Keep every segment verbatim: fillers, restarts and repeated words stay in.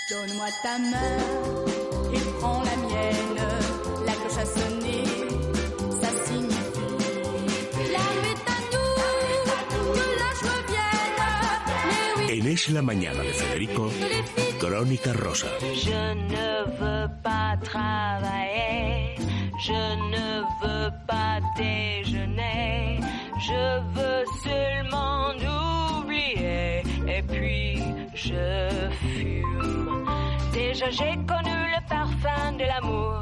Donne-moi ta main et prends la mienne. La cloche a sonné, ça signifie la nuit à nous, que la joie vienne. Mais oui. En Es la Mañana de Federico, Crónica Rosa. Je ne veux pas travailler, je ne veux pas déjeuner, je veux seulement oublier, et puis je fume. Déjà j'ai connu le parfum de l'amour,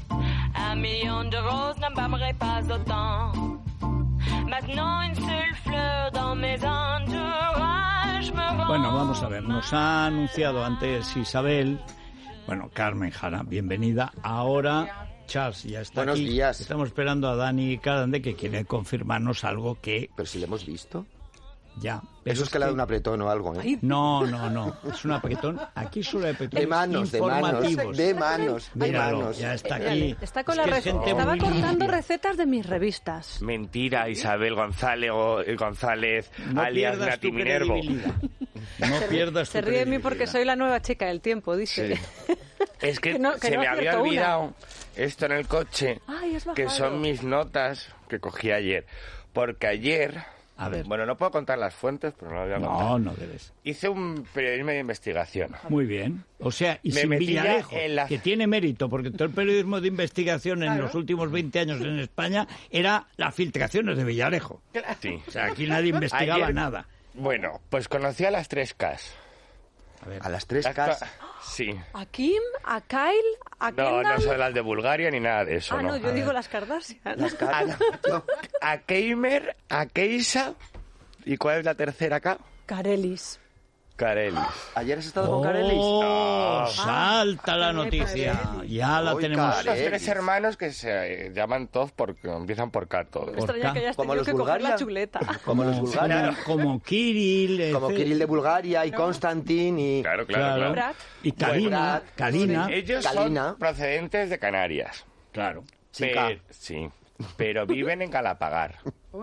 un million de roses n'embaumerait pas autant. Maintenant une seule fleur dans mes entourages me rend... Bueno, vamos a ver, nos ha anunciado antes Isabel, bueno, Carmen Jara, bienvenida. Ahora Charles ya está Buenos aquí. días. Estamos esperando a Dani Cadande, que quiere confirmarnos algo que Pero si lo hemos visto. ya... pero Eso es que le ha dado un apretón o algo, ¿eh? No, no, no, es un apretón. Aquí solo hay apretones De manos, de manos, informativos. de manos, de Míralo, manos. ya está aquí. Está con Es la que re- es gente Estaba muy cortando limpia. recetas de mis revistas. Mentira, Isabel González, o- González No alias pierdas tu Nati Minervo. credibilidad. No pierdas tu Se ríe de mí porque credibilidad. soy la nueva chica del tiempo, dice. Es que, Que no- que se no me había acierto una. olvidado esto en el coche, Ay, has que bajado. son mis notas que cogí ayer. Porque ayer, A ver. bueno, no puedo contar las fuentes, pero no lo voy a contar. No, no debes. Hice un periodismo de investigación. Muy bien. O sea, y Me sin metí ya Villarejo, en la- que tiene mérito, porque todo el periodismo de investigación en los últimos veinte años en España era las filtraciones de Villarejo. Sí. O sea, aquí nadie investigaba Ayer- nada. Bueno, pues conocí a las tres Ks. A ver. A las tres Las Ks. ca- Sí. ¿A Kim? ¿A Kyle? ¿A No, Kendall? no son las de Bulgaria ni nada de eso, Ah, no, yo A digo ver. las Kardashian. Las Ks. Yo- A Keimer, a Keisa, ¿y cuál es la tercera K? Carelis. Carelis. Ayer has estado con Carelis. ¡Oh! No. Salta la Ah, noticia. Ya la Uy, tenemos. Carelis. Los tres hermanos que se eh, llaman todos porque empiezan por K todos. Me extraña K. que hayas Como tenido los que coger Bulgaria. la chuleta. Como los Como, bulgarios. como Kirill. Como etcétera. Kirill de Bulgaria y Konstantin y... Claro, claro, Claro. claro. Brad. Y Kalina. Brad. Kalina. Ellos Kalina. son procedentes de Canarias. Claro. Chica. Pero- sí, pero viven en Galapagar.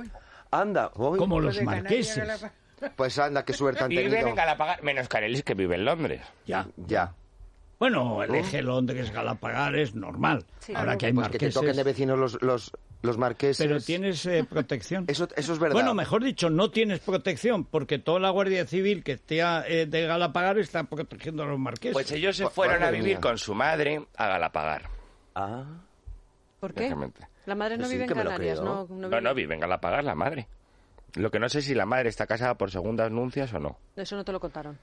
Anda. uy. Como los marqueses. Pues anda, qué suerte han Viven tenido. en Galapagar, menos Carelis que vive en Londres. Ya. Ya. Bueno, el eje Londres Galapagar es normal. Sí. Ahora que hay Pues que te toquen de marqueses. vecinos los, los, los marqueses. Pero tienes eh, protección. Eso, eso es verdad. Bueno, mejor dicho, no tienes protección, porque toda la Guardia Civil que esté eh, de Galapagar está protegiendo a los marqueses. Pues ellos se Pues, fueron a madre vivir mía. con su madre a Galapagar. Ah. ¿Por qué? Exactamente. La madre no Pues sí, vive en que me lo Canarias, creo. no, no No, vive. no, vive en Galapagar la madre. Lo que no sé si la madre está casada por segundas nuncias o no. Eso no te lo contaron.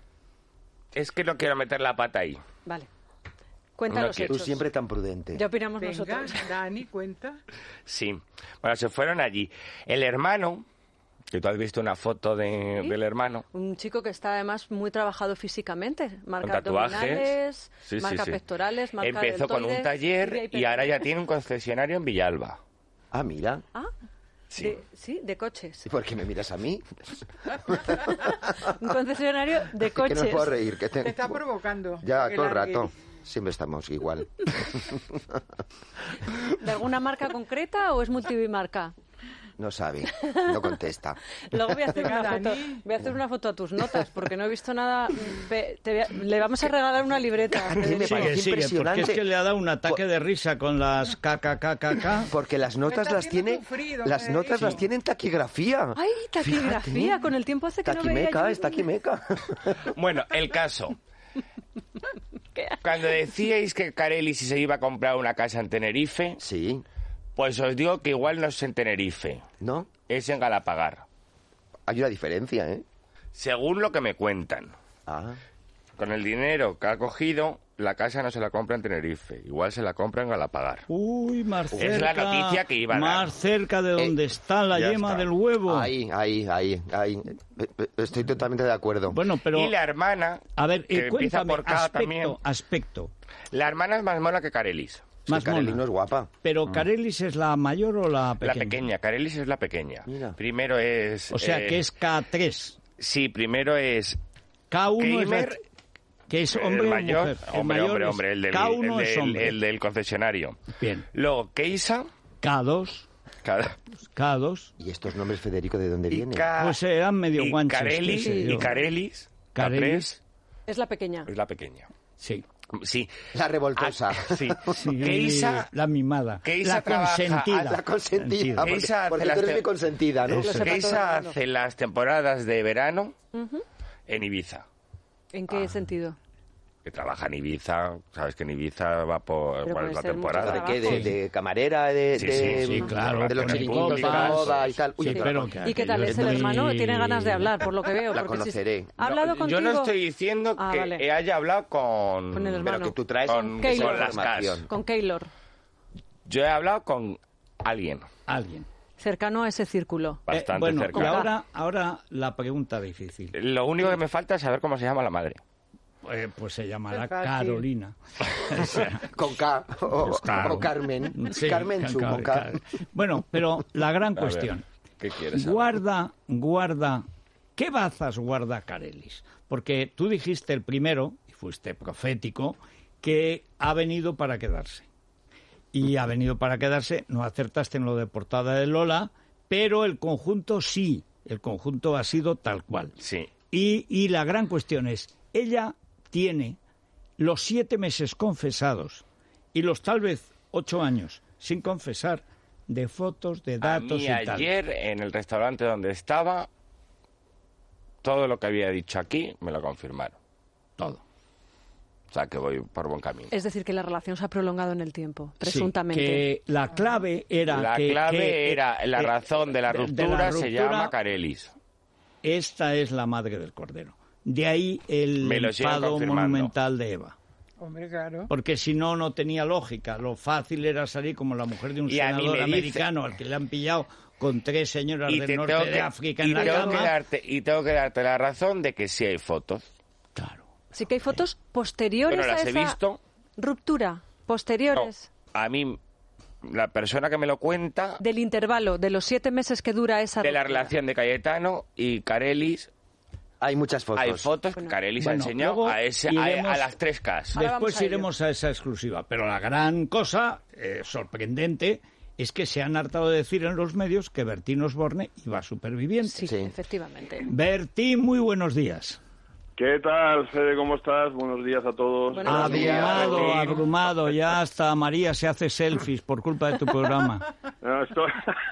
Es que no quiero meter la pata ahí. Vale. Cuenta No los quiero. Tú hechos. siempre tan prudente. Ya opinamos Venga, nosotros. Dani, cuenta. Sí. Bueno, se fueron allí. El hermano, que tú has visto una foto de, ¿Sí? del hermano, Un chico que está además muy trabajado físicamente. Marca con tatuajes. abdominales, Sí, sí, marca sí. pectorales, marca empezó con un deltoides, taller tibia y ahora ya peroné. tiene un concesionario en Villalba. Ah, mira. Ah, Sí. de, sí, de coches. ¿Por qué me miras a mí? Un concesionario de Que no coches. puedo reír. Que te... Te está provocando. Ya, Que todo el largue. rato. Siempre estamos igual. ¿De alguna marca concreta o es multimarca? No sabe, no contesta. Luego voy a hacer Venga, una foto, Dani. voy a hacer una foto a tus notas porque no he visto nada. Ve- te voy a- le vamos a regalar una libreta. A mí me Sigue, parece sigue, porque impresionante. es que le ha dado un ataque de risa con las K K K K K. Porque las notas Está las haciendo tiene, sufrido, las Federico. notas las tiene en taquigrafía. Ay, taquigrafía, Fíjate. con el tiempo hace que no veía Taquimeca, yo- es taquimeca. Bueno, el caso. Cuando decíais que Carelis se iba a comprar una casa en Tenerife, Sí, pues os digo que igual no es en Tenerife, ¿no? es en Galapagar. Hay una diferencia, ¿eh? Según lo que me cuentan. Ah, Con el dinero que ha cogido, la casa no se la compra en Tenerife, igual se la compra en Galapagar. Uy, más Es cerca. la noticia que iba a dar. Más cerca de donde Eh, está la ya yema está. del huevo. ahí, ahí, ahí, ahí. Eh, eh, Estoy totalmente de acuerdo. Bueno, pero... Y la hermana, A ver, que eh, empieza cuéntame, por K aspecto, también. aspecto. La hermana es más mona que Carelis. Es Más que Carelis mona. no es guapa. Pero Carelis es la mayor o la pequeña. La pequeña, Carelis es la pequeña. Mira. Primero es... O sea, eh, que es K tres. Sí, primero es K uno es la... Keimer, Que es el hombre o mayor, mujer. El hombre, mayor hombre, es- hombre, el del, K uno el es del- hombre. el del concesionario. Bien. Luego Keisa, K dos. cada, K dos. ¿Y estos nombres, Federico, de dónde y, vienen? Ka- Pues eran medio y guanches, Carelis, qué sé yo. y Carelis, Carelis. Carelis Es la pequeña. es la pequeña. Sí. Sí. La revoltosa. Ah, sí. Sí, Que Isa, la mimada. que Isa la trabaja- consentida. La consentida. Que Porque, Isa hace porque las tú eres te- mi consentida, ¿no? Lo sepa que todo Isa el mundo. hace las temporadas de verano en Ibiza. ¿En qué Ah. sentido? Que trabaja en Ibiza, sabes que en Ibiza va por Pero cuál puede es la ser mucho temporada. ¿De qué? trabajo. De, de camarera, de, Sí, de, sí, sí, claro, de los que chiringuitos de pocas. moda y tal. Uy, Sí, qué pero barbaridad. que ¿Y qué tal aquello es el muy- hermano? Tiene ganas de hablar, por lo que veo. La porque si- conoceré. ¿Ha hablado No, contigo? Yo no estoy diciendo Ah, que vale. haya hablado con, Con el hermano. Pero que tú traes con, Keylor. con las información. Cas. Con Keylor, Yo he hablado con alguien Alguien. cercano a ese círculo. bastante Eh, bueno, y cercano. ahora, ahora la pregunta difícil. Lo único que me falta es saber cómo se llama la madre. Eh, pues se llamará Es fácil. Carolina. O sea, Con K. O, pues claro. o Carmen. Sí, Carmen Chu, Car- con K. Car- Bueno, pero la gran A ver, cuestión. ¿qué quieres saber? Guarda, guarda. ¿Qué bazas guarda Carelis? Porque tú dijiste el primero, y fuiste profético, que ha venido para quedarse. Y ha venido para quedarse, no acertaste en lo de portada de Lola, pero el conjunto sí, el conjunto ha sido tal cual. Sí. Y, y la gran cuestión es, ella tiene los siete meses confesados y los tal vez ocho años sin confesar de fotos, de A datos mí y tal. ayer en el restaurante donde estaba, todo lo que había dicho aquí me lo confirmaron. Todo. O sea que voy por buen camino. Es decir, que la relación se ha prolongado en el tiempo, presuntamente. Sí, que la clave era La que, clave que- era, la que- razón de la de- ruptura, de la se ruptura, llama Carelis. Esta es la madre del cordero. De ahí el Me lo siguen enfado confirmando. monumental de Eva. Hombre, claro. Porque si no, no tenía lógica. Lo fácil era salir como la mujer de un Y a mí senador me dice- americano al que le han pillado con tres señoras Y del te norte tengo de que, África y en la tengo cama. que darte, y tengo que darte la razón de que sí hay fotos. Claro. Sí que hay fotos posteriores Bueno, las a he esa visto. ruptura, posteriores, No, a mí, la persona que me lo cuenta, del intervalo de los siete meses que dura esa de la ruptura. relación de Cayetano y Carelis, Hay muchas fotos. hay fotos que Bueno. Carelis Bueno, ha enseñado luego a, ese, a, iremos- a las tres Ks. Ahora vamos Después a iremos a esa exclusiva. Pero la gran cosa, eh, sorprendente, es que se han hartado de decir en los medios que Bertín Osborne iba superviviente. Sí, Sí. efectivamente. Bertín, muy buenos días. ¿Qué tal, Fede? ¿Cómo estás? Buenos días a todos. Buenos Buenos días, Abrumado, Bertín. abrumado, ya hasta María se hace selfies por culpa de tu programa. No, estoy...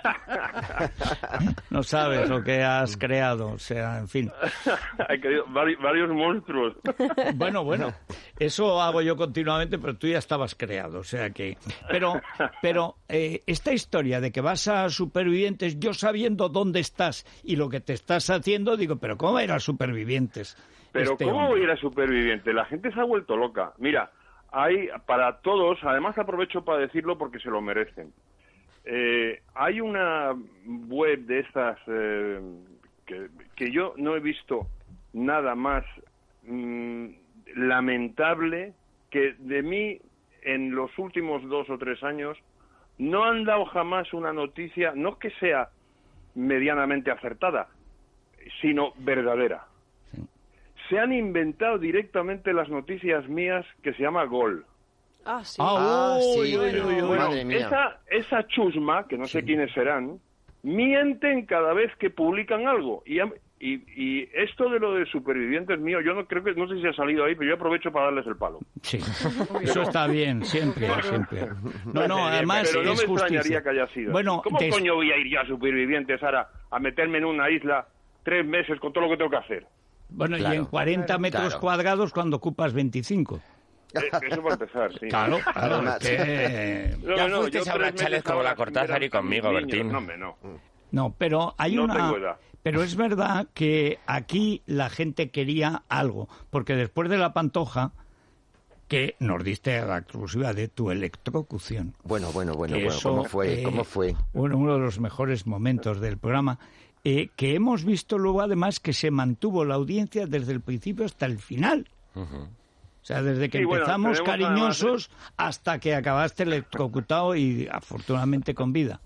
No sabes lo que has creado, o sea, en fin. He querido vari- varios monstruos. Bueno, bueno, eso hago yo continuamente, pero tú ya estabas creado, o sea que... Pero, pero eh, esta historia de que vas a Supervivientes, yo sabiendo dónde estás y lo que te estás haciendo, digo, pero ¿cómo era Supervivientes? Pero este ¿cómo hombre? voy a ir a Superviviente? La gente se ha vuelto loca. Mira, hay para todos, además aprovecho para decirlo porque se lo merecen. Eh, hay una web de estas eh, que, que yo no he visto nada más mm, lamentable que de mí en los últimos dos o tres años no han dado jamás una noticia, no que sea medianamente acertada, sino verdadera. Se han inventado directamente las noticias mías que se llama Gol. Ah, sí. Ah, Ah, uy, sí, uy, uy, uy. bueno, Bueno, madre mía. esa, esa chusma, que no sé quiénes serán, mienten cada vez que publican algo. Y, am- y, y esto de lo de Supervivientes mío, yo no creo que, no sé si ha salido ahí, pero yo aprovecho para darles el palo. Sí, eso está bien, siempre, siempre. No, no, además pero no es me justicia. extrañaría que haya sido. Bueno, ¿Cómo des- coño voy a ir yo a Supervivientes ahora a meterme en una isla tres meses con todo lo que tengo que hacer? bueno, y Claro, en cuarenta metros claro. cuadrados cuando ocupas veinticinco. Eh, Eso para empezar, sí. Claro, claro, Además. es que... No, Ya no, fuiste yo a tres Brachales meses como la ahora Cortázar y sin ver a conmigo, mis Bertín. niños. No, hombre, no. No, pero hay No una... tengo edad. Pero es verdad que aquí la gente quería algo, porque después de la Pantoja, que nos diste la exclusiva de tu electrocución. Bueno, bueno, bueno, que bueno. eso, ¿Cómo fue? eh, ¿Cómo fue? Uno, uno de los mejores momentos del programa, eh, que hemos visto luego además que se mantuvo la audiencia desde el principio hasta el final. O sea, desde que Sí, bueno, empezamos tenemos cariñosos hasta que acabaste electrocutado y afortunadamente con vida.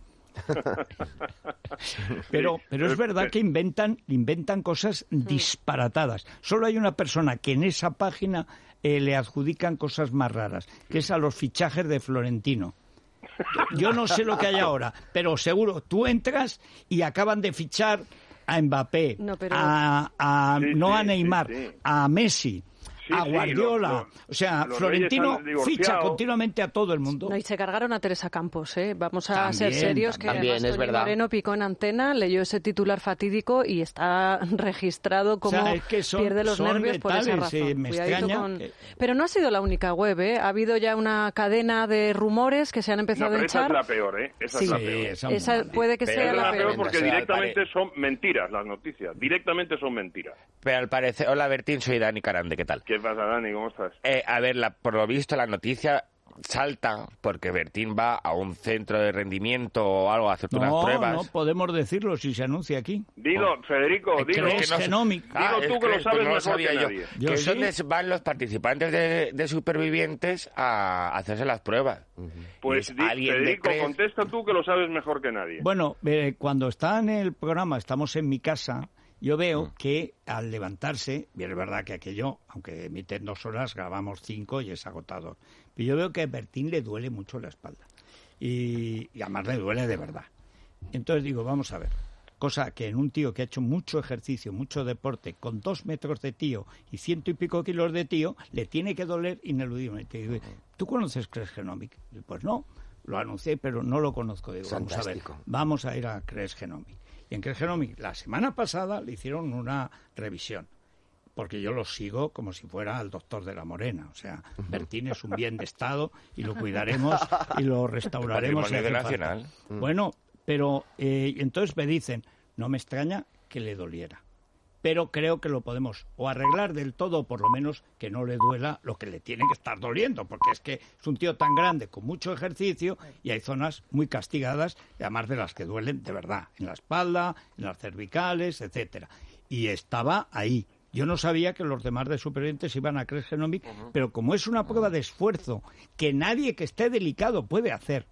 Pero, Sí, pero es eh, verdad eh. que inventan, inventan cosas disparatadas. Solo hay una persona que en esa página eh, le adjudican cosas más raras, que es a los fichajes de Florentino. Yo no sé lo que hay ahora, pero seguro, tú entras y acaban de fichar a Mbappé, No, pero- a, a- Sí, no sí, a Neymar, sí, sí. a Messi. Sí, Sí, a sí, Guardiola. lo- lo- o sea, los Florentino Reyes han divorciado. ficha continuamente a todo el mundo. No, y se cargaron a Teresa Campos, ¿eh? Vamos a También, ser serios, que también, además es Toni verdad. Moreno picó en antena, leyó ese titular fatídico y está registrado como O sea, es que son- pierde los son nervios por esa letales, razón. eh, me Cuidadito extraña con- que- Pero no ha sido la única web, ¿eh? Ha habido ya una cadena de rumores que se han No, empezado pero a esa echar. es la peor, ¿eh? Esa Sí. es la Sí, peor. esa es Esa muy mal. puede que Pero sea Es la la peor. peor porque O sea, directamente pare- son mentiras las noticias. Directamente son mentiras. Pero al parecer... Hola, Bertín, soy Dani Carande, ¿qué tal? ¿Qué pasa, Dani? ¿Cómo estás? Eh, a ver, la, por lo visto la noticia salta porque Bertín va a un centro de rendimiento o algo a hacerte unas No, pruebas. no podemos decirlo si se anuncia aquí. Dilo, Federico, Es que dilo. no- que no- Genomic. Ah, Dilo tú es que lo esto sabes no mejor sabía que yo. nadie. Yo Que es sí. donde van los participantes de, de supervivientes a hacerse las pruebas. Pues Y es di- alguien de Federico, creer- contesta tú que lo sabes mejor que nadie. Bueno, eh, cuando está en el programa, estamos en mi casa, yo veo Mm. que al levantarse, bien es verdad que aquello, aunque emiten dos horas, grabamos cinco y es agotador. Pero yo veo que a Bertín le duele mucho la espalda. Y, y además le duele de verdad. Entonces digo, vamos a ver. Cosa que en un tío que ha hecho mucho ejercicio, mucho deporte, con dos metros de tío y ciento y pico kilos de tío, le tiene que doler ineludiblemente. Y digo, ¿tú conoces Cres Genomic? Y pues no, lo anuncié, pero no lo conozco. Digo, vamos a ver, Fantástico. vamos a ir a Cres Genomic. Y en Cres Genomic, la semana pasada le hicieron una revisión. Porque yo lo sigo como si fuera el doctor de la Morena. O sea, Bertín es un bien de Estado y lo cuidaremos y lo restauraremos. si Patrimonio hace falta. nacional. Bueno, pero eh, entonces me dicen, no me extraña que le doliera. Pero creo que lo podemos o arreglar del todo, o por lo menos que no le duela lo que le tiene que estar doliendo, porque es que es un tío tan grande, con mucho ejercicio, y hay zonas muy castigadas, además de las que duelen de verdad, en la espalda, en las cervicales, etcétera. Y estaba ahí. Yo no sabía que los demás de supervivientes iban a Cres Genomic, pero como es una prueba de esfuerzo que nadie que esté delicado puede hacer,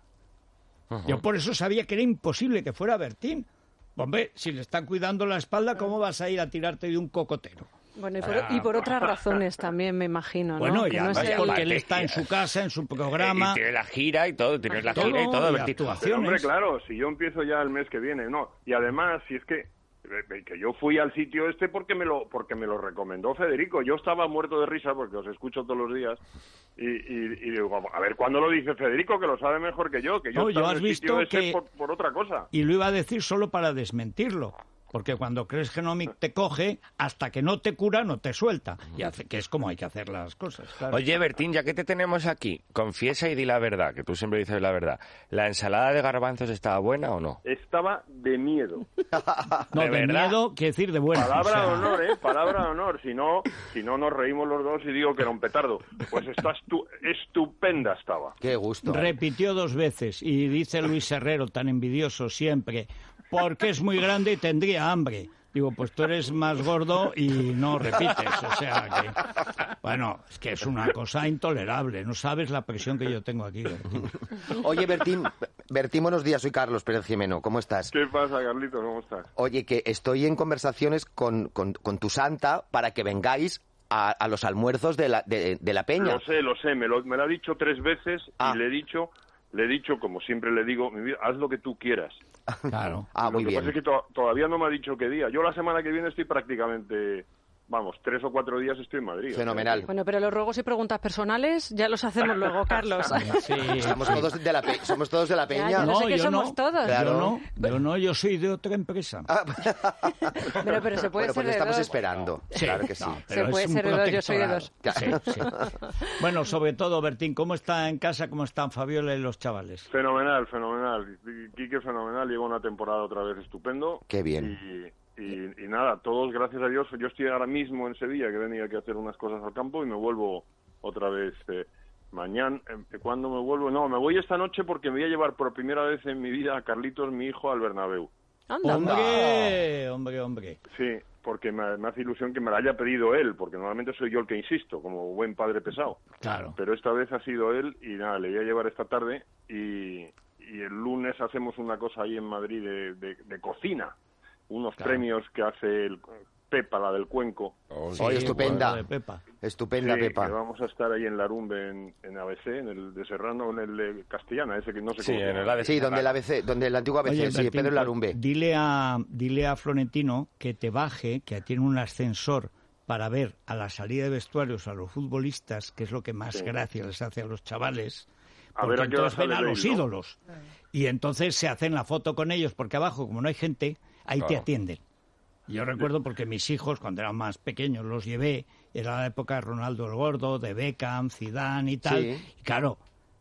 yo por eso sabía que era imposible que fuera Bertín. Hombre, si le están cuidando la espalda, ¿cómo vas a ir a tirarte de un cocotero? Bueno, y por, y por otras razones también, me imagino, ¿no? Bueno, Que y no además es el- porque él aparte, está en su casa, en su programa. Y tiene la gira y todo, tienes la Todo, gira y todo, y Bertín. actuaciones. Pero, hombre, claro, si yo empiezo ya el mes que viene, no. Y además, si es que eh, que yo fui al sitio este porque me lo porque me lo recomendó Federico. Yo estaba muerto de risa porque os escucho todos los días y, y, y digo, a ver, ¿cuándo lo dice Federico? Que lo sabe mejor que yo, que yo No, estaba yo en has el sitio visto ese que- por, por otra cosa. Y lo iba a decir solo para desmentirlo. Porque cuando Cres Genomic te coge, hasta que no te cura, no te suelta. Y hace, que es como hay que hacer las cosas. Claro. Oye, Bertín, ya que te tenemos aquí, confiesa y di la verdad, que tú siempre dices la verdad. ¿La ensalada de garbanzos estaba buena o no? Estaba de miedo. no, ¿de de, verdad? miedo, quiere decir de bueno. Palabra o sea, de honor, ¿eh? Palabra de honor. Si no, si no nos reímos los dos y digo que era un petardo. Pues está estu- estupenda estaba. Qué gusto. Repitió dos veces y dice Luis Herrero, tan envidioso siempre, porque es muy grande y tendría hambre. Digo, pues tú eres más gordo y no repites. O sea que, bueno, es que es una cosa intolerable. No sabes la presión que yo tengo aquí, Bertín. Oye, Bertín, Bertín, buenos días, soy Carlos Pérez Jimeno, ¿cómo estás? ¿Qué pasa, Carlitos? ¿Cómo estás? Oye, que estoy en conversaciones con, con, con tu santa para que vengáis a, a los almuerzos de la, de, de la peña. Lo sé, lo sé. Me lo, me lo ha dicho tres veces Ah. y le he dicho, le he dicho, como siempre le digo, mi vida, haz lo que tú quieras. Claro. Ah, Lo muy que bien. pasa es que to- todavía no me ha dicho qué día. Yo la semana que viene estoy prácticamente, vamos, tres o cuatro días estoy en Madrid. o sea Fenomenal. Bueno, pero los ruegos y preguntas personales ya los hacemos luego, Carlos. Sí, Estamos todos de la pe- somos todos de la Ya, peña. ya lo sé que yo somos no. todos. Claro. Yo no, yo no, yo soy de otra empresa. Ah, Pero, pero se puede bueno, ser pues de estamos dos. esperando. Sí, Claro que sí. no, Se pero puede es un ser de dos, yo soy de dos. protectorado. Sí, sí. Bueno, sobre todo, Bertín, ¿cómo está en casa? ¿Cómo están Fabiola y los chavales? Fenomenal, fenomenal. Quique fenomenal, lleva una temporada otra vez estupendo. Qué bien. Y, y, y nada, todos, gracias a Dios, yo estoy ahora mismo en Sevilla, que venía aquí a hacer unas cosas al campo y me vuelvo otra vez eh, mañana. Eh, ¿Cuándo me vuelvo? No, me voy esta noche porque me voy a llevar por primera vez en mi vida a Carlitos, mi hijo, al Bernabéu. Anda. Hombre, hombre, hombre. Sí, porque me, me hace ilusión que me la haya pedido él, porque normalmente soy yo el que insisto, como buen padre pesado. Claro. Pero esta vez ha sido él y nada, le voy a llevar esta tarde y, y el lunes hacemos una cosa ahí en Madrid de, de, de cocina, unos Claro. premios que hace el Pepa, la del Cuenco. Oh, Oye, estupenda. bueno, de Pepa. Estupenda, Sí, Pepa. que vamos a estar ahí en Larumbe, en, en A B C, en el de Serrano, en el de Castellana, ese que no sé Sí, cómo se en el llama. A B C. Sí, donde el A B C, donde el antiguo A B C, Oye, sí, Bertín, Pedro pues, Larumbe. Dile a, dile a Florentino que te baje, que tiene un ascensor para ver a la salida de vestuarios a los futbolistas, que es lo que más Sí. gracia les hace a los chavales, A porque ver a qué hora entonces ven sale a Bale, los ¿no? ídolos. Y entonces se hacen la foto con ellos, porque abajo, como no hay gente, ahí te Claro. atienden. Yo recuerdo porque mis hijos, cuando eran más pequeños, los llevé, era la época de Ronaldo el Gordo, de Beckham, Zidane y tal. Sí. Y claro,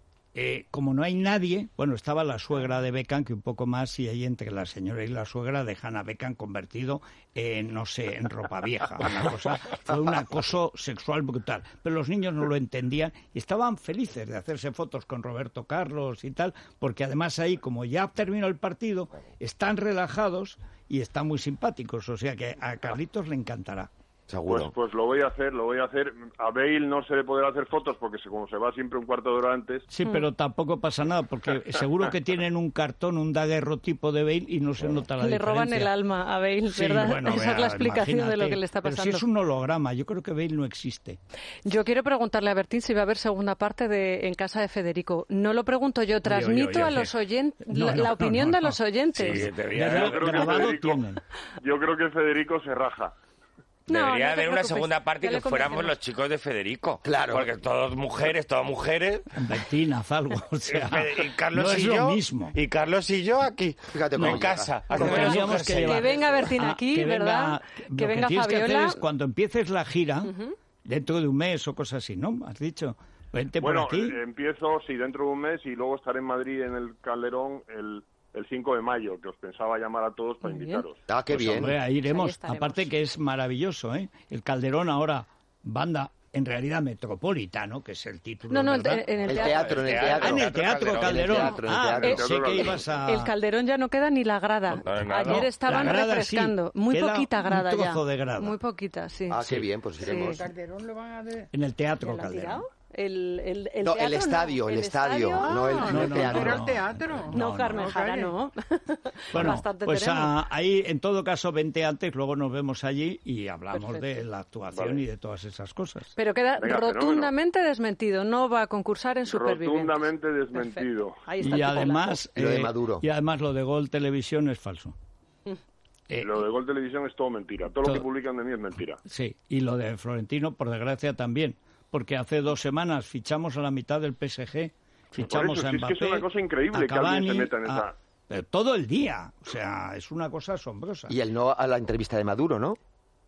eh, como no hay nadie, bueno, estaba la suegra de Beckham, que un poco más, y ahí entre la señora y la suegra dejan a Beckham convertido en, no sé, en ropa vieja. Una cosa, fue un acoso sexual brutal. Pero los niños no lo entendían y estaban felices de hacerse fotos con Roberto Carlos y tal, porque además ahí, como ya terminó el partido, están relajados y están muy simpáticos. O sea que a Carlitos le encantará. Seguro. Pues, pues lo voy a hacer, lo voy a hacer. A Bale no se le podrá hacer fotos porque se, como se va siempre un cuarto de hora antes. Sí, pero tampoco pasa nada, porque seguro que tienen un cartón, un daguerrotipo de Bale y no se nota la Le diferencia. roban el alma a Bale, Sí, ¿verdad? bueno, Esa es vea, la explicación de lo imagínate. que le está Pero pasando. si es un holograma, yo creo que Bale no existe. Yo quiero preguntarle a Bertín si va a haber segunda parte de En casa de Federico. No lo pregunto yo, transmito oye, oye, a los oyentes No, la, no, la no, opinión no, de no. los oyentes. Sí, debería, Gra- Yo creo que grabado Federico- tienen. Yo creo que Federico se raja. No, Debería no te haber una preocupes, segunda parte ya que le fuéramos convencemos. los chicos de Federico. Claro. Porque todos mujeres, todas mujeres. Bertín, haz algo. O sea, y Carlos no es y lo yo, mismo. Y Carlos y yo aquí. Fíjate cómo en llega. casa. Como haciendo las tendríamos que mujeres. llevar. Que venga Bertín Ah, aquí, que venga- ¿verdad? lo Que venga tienes que hacer Fabiola. es cuando empieces la gira, dentro de un mes o cosas así, ¿no? Has dicho, vente Bueno, por aquí. eh, empiezo, sí, dentro de un mes y luego estaré en Madrid en el Calderón el, el cinco de mayo, que os pensaba llamar a todos para Muy bien. invitaros. Ah, qué Pues, bien. hombre, ahí Ahí iremos. estaremos. Aparte que es maravilloso, ¿eh? El Calderón ahora, banda, en realidad metropolitano, que es el título, No, no, el- ¿verdad? en el El teatro. teatro, en el Ah, Ah, teatro. en el Teatro Calderón. En el teatro, en el Ah, teatro. pensé que Eh, ibas a... El Calderón ya no queda ni la grada. No, no, nada. Ayer No, estaban la grada refrescando. sí, Muy queda poquita un grada ya. trozo de grada. Muy poquita, sí. Ah, qué bien, pues Sí. iremos. Calderón lo van a de... En el ¿Ya Teatro la han Calderón. tirado? El, el, el No, teatro el estadio, no. el estadio, no el- Ah, no el no, teatro. Pero no. el teatro. No, No, Carmen no, Jara, calle. no. Bueno, Bastante pues tenemos. ah, ahí, en todo caso, vente antes, luego nos vemos allí y hablamos Perfecto. de la actuación Vale. y de todas esas cosas. Pero queda Venga, rotundamente desmentido. No va a concursar en Supervivientes. Rotundamente desmentido. Perfecto. Ahí está Y el además, Y lo de eh, Maduro. y además lo de Gol Televisión es falso. Eh, Lo de Gol Televisión es todo mentira. Todo, lo que Todo. publican de mí es mentira. Sí, y lo de Florentino, por desgracia, también. Porque hace dos semanas fichamos a la mitad del P S G, fichamos eso, a si es que Mbappé, es una cosa increíble a que alguien se Cavani, meta en a- esa- pero todo el día. O sea, es una cosa asombrosa. Y el no a la entrevista de Maduro, ¿no?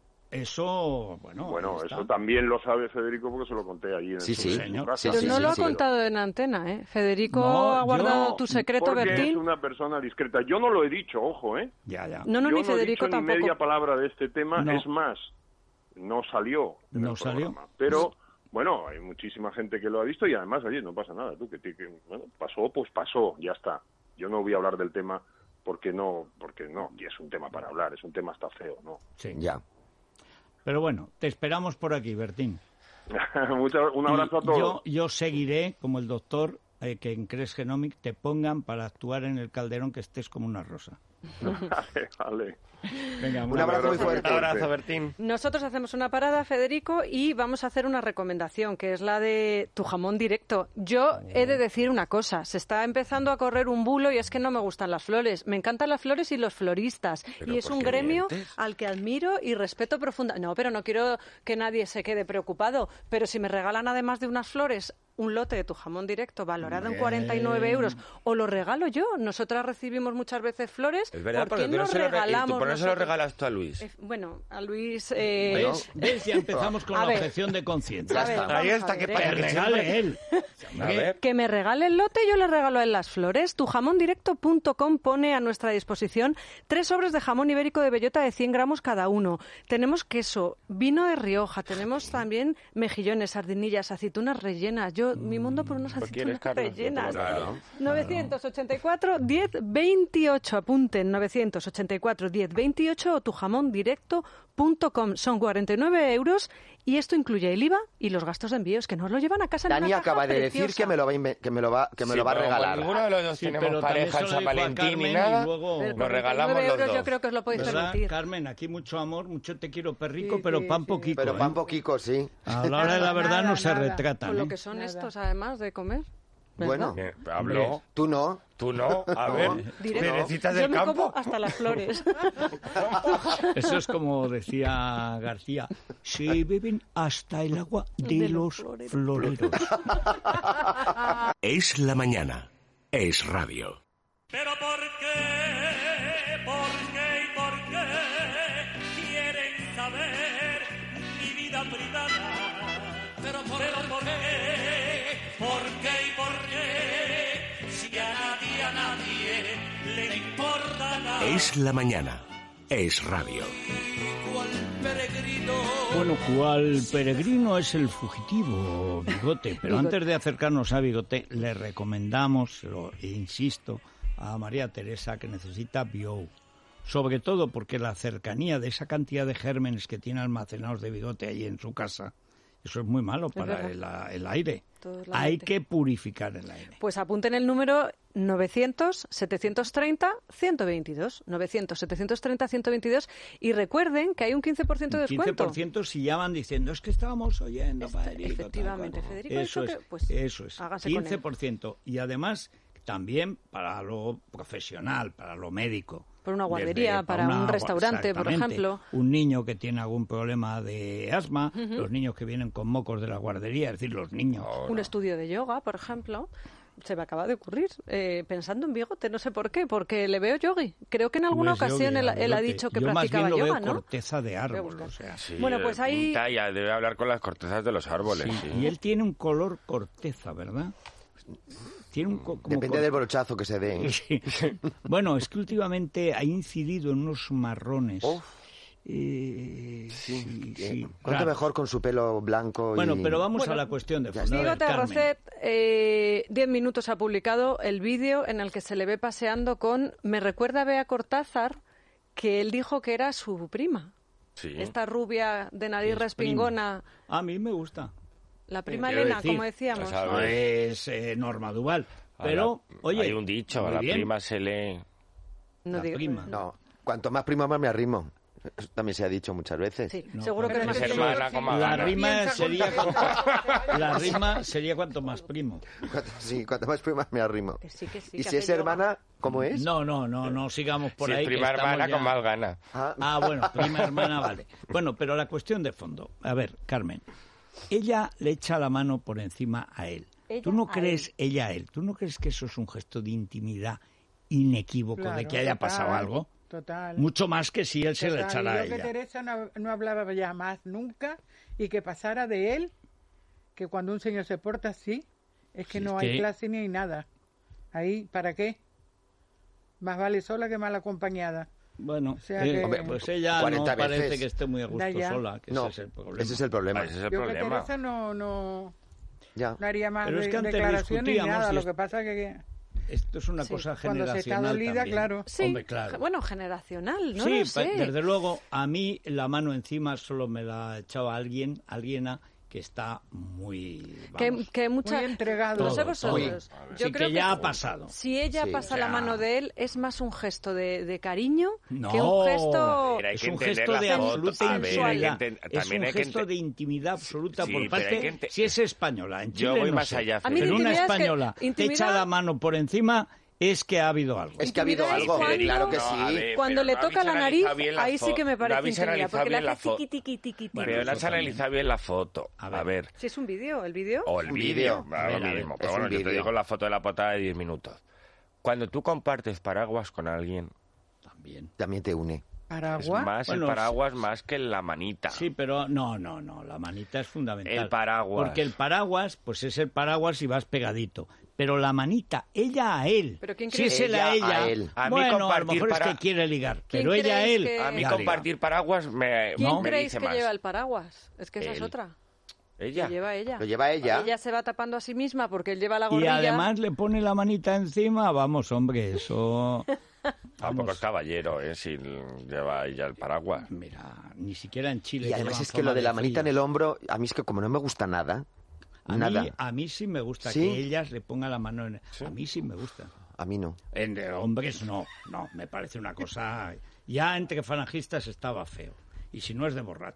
Eso, bueno, Bueno, ahí está. eso también lo sabe Federico porque se lo conté allí en Sí, su, sí. en su Señor. casa. Sí, Pero sí, no sí, lo ha sí. contado en antena, ¿eh? Federico No, ha guardado yo- tu secreto, Porque Bertín. es una persona discreta. Yo no lo he dicho, ojo, ¿eh? Ya, ya. No, no, Yo ni no Federico he dicho tampoco. ni media palabra de este tema. No. Es más, no salió en No el salió. programa. Pero, bueno, hay muchísima gente que lo ha visto y además, oye, no pasa nada. Tú, que, que- que, bueno, pasó, pues pasó, ya está. Yo no voy a hablar del tema porque no, porque no, y es un tema para hablar, es un tema hasta feo, ¿no? Sí. Ya. Pero bueno, te esperamos por aquí, Bertín. Muchas- un abrazo a Y todos. Yo, yo seguiré, como el doctor, eh, que en Cres Genomic te pongan para actuar en el Calderón que estés como una rosa. Vale, vale. Venga, Un abrazo muy fuerte. Un abrazo, Bertín. Nosotros hacemos una parada, Federico, y vamos a hacer una recomendación, que es la de tu jamón directo. Yo he de decir una cosa, se está empezando a correr un bulo y es que no me gustan las flores. Me encantan las flores y los floristas. Pero Y es ¿por un qué gremio mientes? al que admiro y respeto profundamente. No, pero no quiero que nadie se quede preocupado. Pero si me regalan además de unas flores un lote de tu jamón directo valorado en cuarenta y nueve euros, o lo regalo yo. Nosotras recibimos muchas veces flores. Es verdad, ¿Por porque qué tú no no se lo, re- regalamos tú por no se lo nosotros? regalas tú a Luis. Eh, Bueno, a Luis... eh, ¿Ves? ¿Ves? Ya empezamos con A la ver. objeción de conciencia. A ver, vamos Ahí a está, ver, que ¿eh? para Que regale él. A ver. Que me regale el lote, yo le regalo a él las flores. Tu jamón directo punto com pone a nuestra disposición tres sobres de jamón ibérico de bellota de cien gramos cada uno. Tenemos queso, vino de Rioja, tenemos también mejillones, sardinillas, aceitunas rellenas. Yo, mi mundo por unas ¿Pues quieres, aceitunas Carlos? rellenas. Claro. novecientos ochenta y cuatro, diez, veintiocho. Apunten, novecientos ochenta y cuatro, diez, veintiocho o tu jamón directo punto com. Son cuarenta y nueve euros y esto incluye el I V A y los gastos de envíos, que nos lo llevan a casa en Dani una caja acaba de decir preciosa. que me lo va a, inve- que me lo va, que me Sí, lo va a pero como regalar. ninguno de los dos Sí, tenemos pero también pareja en se lo San dijo a Valentín Carmen ni y nada. luego- Pero Nos por regalamos cuarenta y nueve los euros dos. yo creo que os lo podéis ¿Verdad, permitir. Carmen? Aquí mucho amor, mucho te quiero perrico, Sí, pero sí, pan sí. poquito. Pero ¿eh? pan poquico, sí. A la hora de la verdad Nada, no se nada. retratan. Con lo ¿eh? que son Nada. estos, además de comer. Bueno, Eh, habló. tú no. Tú no, a ver, Diré, ¿te necesitas yo del me campo? como hasta las flores. Eso es como decía García, se beben hasta el agua de, De los los floreros. Es la mañana. Es radio. Pero ¿por qué? ¿Por qué y por qué quieren saber mi vida privada? Pero ¿por, Pero ¿por qué? ¿Por qué y por qué? Si a nadie, a nadie le importa nada. Es la mañana. Es radio. Bueno, ¿cuál peregrino es el fugitivo, Bigote? Pero Bigote. antes de acercarnos a Bigote, le recomendamos, lo insisto, a María Teresa que necesita Bio. Sobre todo porque la cercanía de esa cantidad de gérmenes que tiene almacenados de Bigote ahí en su casa, eso es muy malo para el, el aire. Todo es la Hay mente. que purificar el aire. Pues apunten el número novecientos, setecientos treinta, ciento veintidós. novecientos, setecientos treinta, ciento veintidós. Y recuerden que hay un quince por ciento de quince descuento. por ciento si llaman diciendo, es que estábamos oyendo, Este, Federico, tal, efectivamente, cual". Federico ha Eso dicho es, que, pues, eso es, hágase con él. quince por ciento. Y además, también para lo profesional, para lo médico. Por una guardería, Desde- para una un gua- restaurante, por exactamente. ejemplo. Un niño que tiene algún problema de asma, Ujú. los niños que vienen con mocos de la guardería, es decir, los niños. Un estudio de yoga, por ejemplo. Se me acaba de ocurrir, eh, pensando en Bigote, no sé por qué, porque le veo yogi. Creo que en alguna Pues ocasión yogi, él, él ha Bigote. dicho que Yo practicaba más bien lo yoga, veo ¿no? corteza de árbol, buscar. o sea. Sí, Bueno, pues eh, ahí- pinta, ya debe hablar con las cortezas de los árboles. Sí, sí. y él tiene un color corteza, ¿verdad? Tiene un co- como Depende cor- del brochazo que se dé. ¿eh? Sí. Bueno, es que últimamente ha incidido en unos marrones. Uf. Eh, Sí, sí, eh, sí, ¿Cuánto claro. mejor con su pelo blanco? Bueno, y... pero vamos Bueno, a la cuestión de ya fondo. A ver, Bigote Carmen. Arrocet, eh, diez minutos ha publicado el vídeo en el que se le ve paseando con... Me recuerda a Bea Cortázar, que él dijo que era su prima. Sí. Esta rubia de nariz Es respingona, prima. A mí me gusta. la prima Quiero Elena, decir, como decíamos. o sea, No es eh, Norma Duval. A Pero, la- oye... hay un dicho, a muy la bien. prima se le... No la digo- prima. No, cuanto más primo más me arrimo. Eso también se ha dicho muchas veces. Sí, No, seguro que pero es más es que prima. hermana como La gana. rima Piensa sería con- cuanto, la rima sería cuanto más primo. Cuanto, sí, cuanto más primo más me arrimo. Que sí, que sí, Y que si es hace yoga. hermana, ¿cómo es? No, no, no, no sigamos por si ahí. es que prima estamos hermana ya- con más gana. Ah, Ah, bueno, prima hermana, vale. Bueno, pero la cuestión de fondo. A ver, Carmen, ella le echa la mano por encima a él. Ella ¿Tú no a crees, él. ella a él, tú no crees que eso es un gesto de intimidad inequívoco de Claro, que haya total, pasado algo? Total. Mucho más que si él se le Total, echara a y yo que ella. Teresa no, no hablaba ya más nunca y que pasara de él, que cuando un señor se porta así, es que Sí, no es hay que- clase ni hay nada. Ahí, ¿para qué? Más vale sola que mal acompañada. Bueno, O sea eh, que- hombre, pues ella no cuarenta parece veces. que esté muy a gusto Da ya. sola, que no, ese es el problema. ese es el problema. Ah, ese es el Yo que problema. Teresa no, no, Ya. no haría más Pero es de- que antes declaraciones ni discutíamos nada. y Lo es- que pasa que Esto es una Sí, cosa cuando se está generacional dolida, también. claro. Sí, Hombre, claro. bueno, generacional, no sí, lo sé. pa- desde luego, a mí la mano encima solo me la echaba alguien, alguien que está muy... Que, vamos, que mucha... Muy entregado. No sé Todo, vosotros. todo. Yo Sí, creo que ya ha pasado. Si ella Sí, pasa o sea- la mano de él, es más un gesto de, de cariño No, que un gesto... Pero hay es que un entender gesto la de foto. absoluta A ver, hay que intimidad. enten- Es también un hay que gesto ente- de intimidad absoluta Sí, por pero hay parte... que ente- Si es española, en Chile Yo voy no más sé. allá, A mí de Pero una intimidad es que- española te intimidad- echa la mano por encima, es que ha habido algo. Es que ha habido Intimidad es algo, cuando- claro que No, a sí. ver, Cuando pero le no toca habéis la nariz, analizado bien la ahí sí fo- que me no parece habéis intimidad, analizado porque le bien la hace fo- tiqui, tiqui, tiqui, tiqui. Bueno, Pero no eso has también. analizado bien la foto. A A ver. ver. Si es un vídeo, ¿el vídeo? O el Un vídeo, vídeo. a A ver, lo a ver, mismo. es Pero bueno, un yo te vídeo. digo la foto de la portada de diez minutos. Cuando tú compartes paraguas con alguien, También. También te une. es Paraguas. más Bueno, el paraguas más que la manita. Sí, pero no, no, no, la manita es fundamental. El paraguas. Porque el paraguas, pues es el paraguas y vas pegadito. Pero la manita, ella a él. ¿Pero quién si crees? es él a Ella ella, a él. A mí bueno, a lo compartir mejor para- es que quiere ligar. ¿Quién Pero ella a creéis él. que- A mí ya compartir paraguas me, ¿Quién No. me creéis dice que más. lleva el paraguas? Es que esa es Él. otra. Ella. Lo lleva ella. Lo lleva ella. Ella se va tapando a sí misma porque él lleva la Y gorrilla. además le pone la manita encima. Vamos, hombre, eso... Tampoco Vamos. es caballero, ¿eh? Si lleva ella el paraguas. Mira, ni siquiera en Chile. Y además llevan es que fama lo de la manita en fríos. el hombro, a mí es que como no me gusta nada, A nada. mí, a mí sí me gusta ¿Sí? que ellas le pongan la mano en... A mí sí me gusta. A mí no. En de hombres no, no, me parece una cosa... Ya entre falangistas estaba feo. Y si no es de borrachos.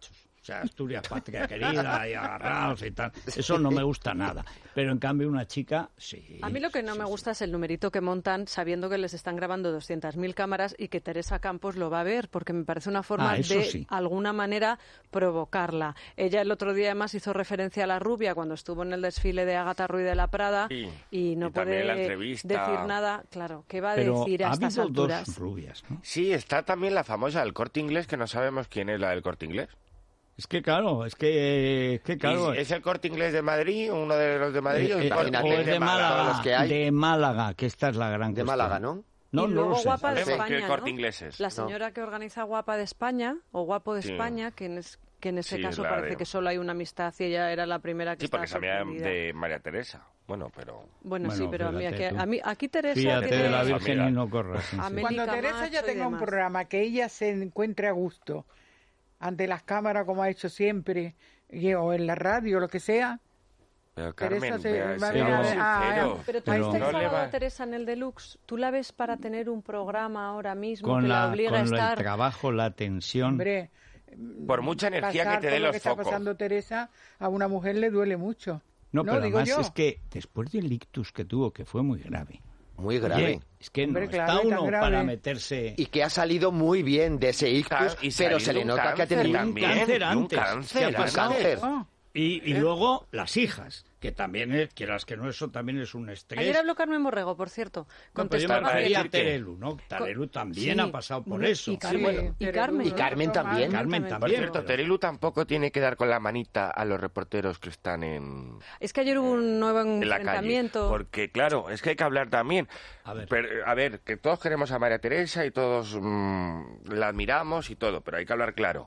O sea, Asturias, patria querida, y agarrados y tal. Eso no me gusta nada. Pero en cambio una chica, sí. A mí lo que no sí, me sí. gusta es el numerito que montan sabiendo que les están grabando doscientas mil cámaras y que Teresa Campos lo va a ver, porque me parece una forma Ah, eso de, sí. alguna manera, provocarla. Ella el otro día además hizo referencia a la rubia cuando estuvo en el desfile de Ágata Ruiz de la Prada Sí. y no Y también puede en la entrevista. decir nada. Claro, ¿qué va a Pero decir a ha estas habido alturas? dos rubias, ¿no? Sí, está también la famosa del Corte Inglés, que no sabemos quién es la del Corte Inglés. Es que claro, es que, es que claro. ¿Y ¿Es el Corte Inglés de Madrid, uno de los de Madrid? eh, o el eh, Corte Imagínate, o Inglés es de todos Málaga, los que hay. de Málaga, que esta es la gran De cuestión. Málaga, ¿no? No, y no luego lo sé. Guapa de Sabemos España, qué Corte ¿no? Inglés es. La señora que organiza Guapa de España, o Guapo de Sí. España, que en, es- que en ese Sí, caso la parece de- que solo hay una amistad y ella era la primera que Sí, porque estaba sabía sorprendida. de María Teresa. Bueno, pero... Bueno, sí, Bueno, pero a mí, fíjate aquí, tú. a mí aquí Teresa Fíjate tiene... de la Amiga. Virgen y no corras. sí, sí. Amén. Cuando Meli Teresa ya Camacho y tenga un demás. programa que ella se encuentre a gusto ante las cámaras como ha hecho siempre, y- o en la radio, lo que sea, Pero Teresa Carmen, se vea, va a seamos ver a- a- sinceros. Pero tú Pero- has No le enfadado va- a Teresa en el Deluxe. ¿Tú la ves para tener un programa ahora mismo Con, que la, la, obliga con a lo- el estar? trabajo, la tensión. hombre, Por mucha energía pasar que te por dé lo los que está focos. pasando Teresa, a una mujer le duele mucho. No, pero digo además yo. es que después del ictus que tuvo, que fue muy grave. Muy grave. Oye, es que Hombre, no claro, está y tan uno grave. para meterse... Y que ha salido muy bien de ese ictus, Claro, y pero salir se de le un nota que ha cáncer tenido un también, cáncer de un antes. cáncer ¿Qué ha un antes. pasado? cáncer. Oh, Y, y luego las hijas, que también, es, quieras que no, eso también es un estrés. Ayer habló Carmen Borrego, por cierto. No, pero yo me Contestaba para que- refería a decir que- Terelu, ¿no? Terelu también Sí, ha pasado por muy- eso. y Carmen, Sí, y pero Carmen. Y Carmen también. Carmen Por también. cierto, pero- Terelu tampoco tiene que dar con la manita a los reporteros que están en, Es que ayer hubo un nuevo en la calle. enfrentamiento. Porque, claro, es que hay que hablar también. A ver. Pero, a ver, que todos queremos a María Teresa y todos mm, la admiramos y todo, pero hay que hablar claro.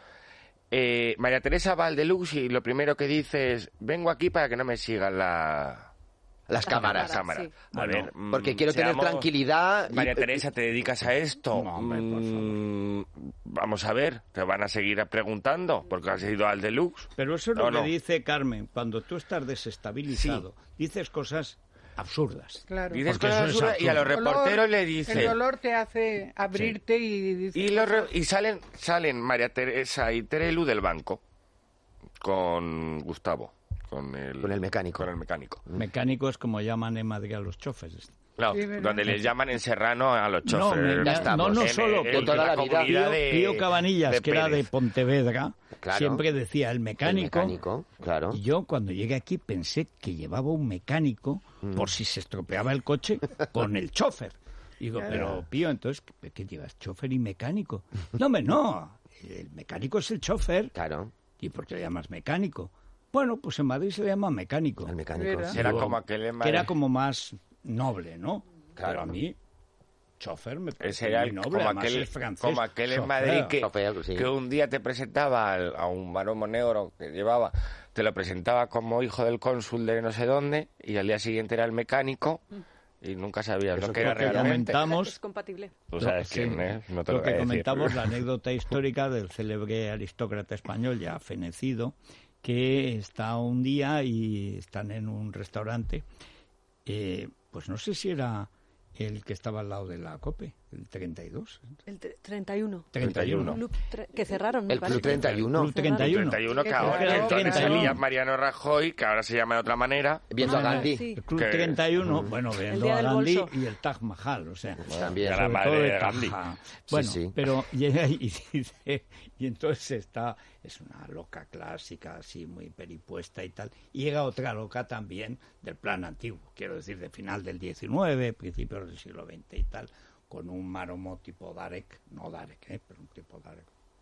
Eh, María Teresa va al Deluxe y lo primero que dice es: vengo aquí para que no me sigan la... Las cámaras. la cámara. sí. A Bueno, ver, mm, Porque quiero tener seamos- tranquilidad. y- María Teresa, ¿te dedicas a esto? No, hombre, por Mm, Vamos a ver, te van a seguir preguntando porque has ido al Deluxe. Pero eso es lo No, que no. dice Carmen. Cuando tú estás desestabilizado, dices cosas absurdas. claro. Dices Porque cosas eso es absurdas y a los El dolor- reporteros le El dices... dolor te hace abrirte y dices Y, los re- cosas. y salen, salen María Teresa y Terelu del banco con Gustavo, con el, Con el mecánico. Con el mecánico. Mecánico es como llaman en Madrid a los choferes. Claro, Sí, ¿verdad? donde les llaman en serrano a los No, choferes. me- Ya estamos. no, no En- solo, en porque toda la vida. comunidad Pío, de- Pío Cabanillas, de que era de Pérez. Pontevedra, Claro. siempre decía el El mecánico. mecánico, claro. Y yo cuando llegué aquí pensé que llevaba un mecánico Mm. por si se estropeaba el coche con el chofer. Digo, pero Pío, entonces, ¿qué, qué llevas? ¿Chofer y mecánico? No, hombre, no. El mecánico es el chofer. Claro, ¿Y por qué le llamas mecánico? Bueno, pues en Madrid se le llama mecánico. el mecánico. ¿Verdad? sí. Era Digo, como aquel en que Madrid. era como más noble, ¿no? Claro. Pero a mí, chofer me parece Ese era muy el- noble. como, además aquel, es francés. como aquel en Chofer. Madrid que, Chofer, sí. que un día te presentaba al- a un maromo negro que llevaba, te lo presentaba como hijo del cónsul de no sé dónde y al día siguiente era el mecánico y nunca sabías Eso lo que era creo que realmente. comentamos. Es compatible. Tú sabes Sí. quién es, no te Lo lo voy a que decir. comentamos, la anécdota histórica del célebre aristócrata español ya fenecido, que está un día y están en un restaurante, eh, pues no sé si era el que estaba al lado de la COPE, el treinta y dos. El tre- treinta y uno. treinta y uno. Club tre- que cerraron, me El parece. Club treinta y uno. Club treinta y uno. treinta y uno que Que ahora era el entonces treinta y uno. salía Mariano Rajoy, que ahora se llama de otra manera. Viendo a Ah, Gandhi. sí. El Club Que- treinta y uno, bueno, viendo día a del Gandhi bolso. y el Taj Mahal, o sea, También. Y a la sobre madre todo de de Gandhi. Taja. Sí, Bueno, sí. pero llega y dice, y entonces está, es una loca clásica, así muy peripuesta y tal, y llega otra loca también del plan antiguo, quiero decir, de final del diecinueve, principios del siglo veinte y tal, con un maromo tipo Darek, no Darek, ¿eh? pero un tipo Darek,